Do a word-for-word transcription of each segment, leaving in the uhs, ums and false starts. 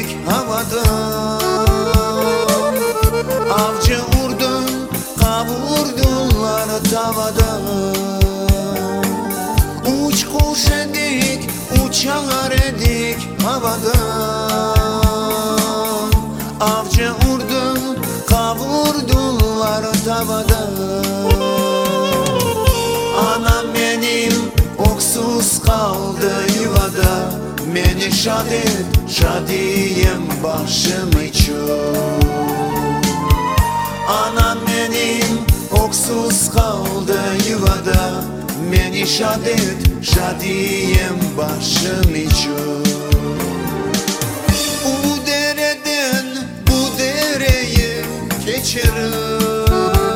edik havada. Avcı vurdun, kavurdular tavada. Uç kuş edik, uçar edik havada. Avcı vurdun, kavurdular tavada. Anam benim oksuz kaldı yuvada. Beni şad et, şadiyem başım için. Anam benim oksuz kaldı yuvada. Beni şad et, şadiyem başım için. Bu dereden bu dereye geçerim.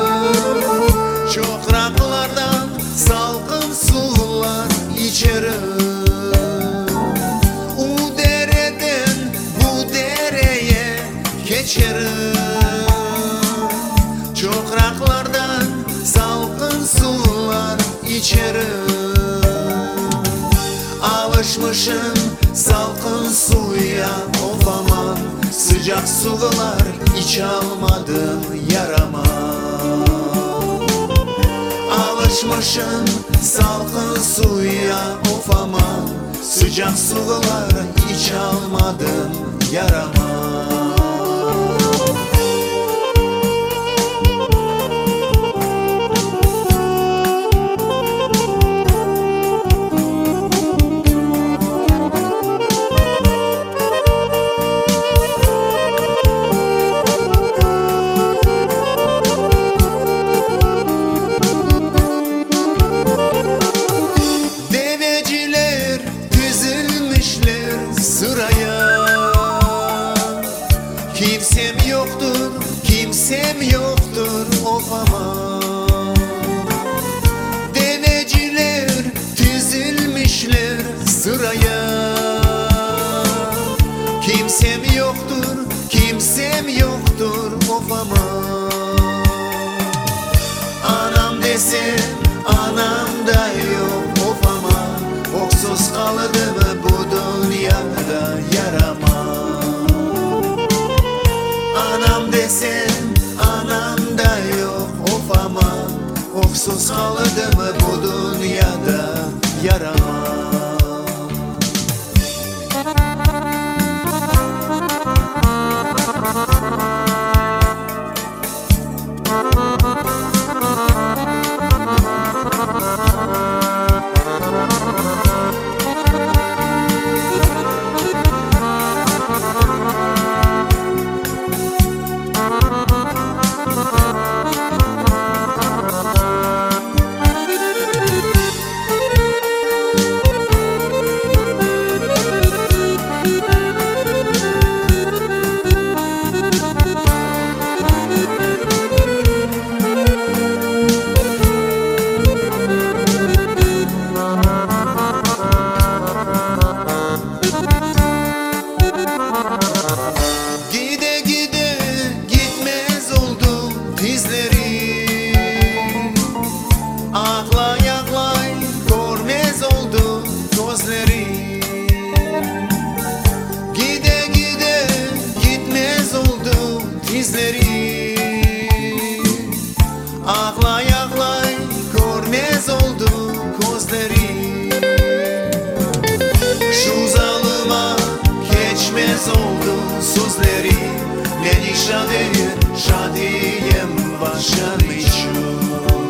Çok raklardan salkın sular içerim. O dereden bu dereye geçerim. Çok raklardan salkın sular içerim. Alışmışım salkın suya, of aman. Sıcak sular hiç almadım yarama. Alışmışım salkın suya, of aman. Sıcak sular hiç almadım yarama. Sıraya kimsem yoktur, kimsem yoktur, of aman. Deveciler dizilmişler sıraya. Kimsem yoktur, kimsem yoktur, of aman. Anam desem anam da yok, of aman. Oksuz kaldı mı bu dünyada yarama. Anam desem anam da yok, of aman. Oksuz kaldı mı bu dünyada yarama. Gide gide gitmez oldum dizleri. Aklay aklay görmez oldum gözleri. Gide gide gitmez oldum dizleri. Aklay aklay görmez oldum gözleri. Şu zalıma geçmez oldu sözleri. Beni şad et, şadiyem başım için.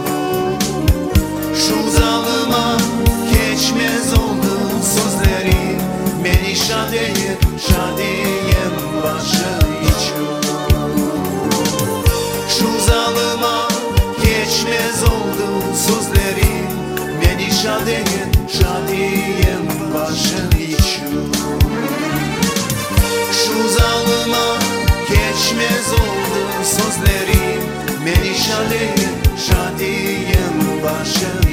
Şu zalıma geçmez oldu sözleri. Beni şad et, şadiyem başım için. Şu zalıma geçmez oldu sözleri. Beni şad et, şadiyem başım için. Şu zalıma geçmez oldu sözleri. Beni şad et, şadiyem başım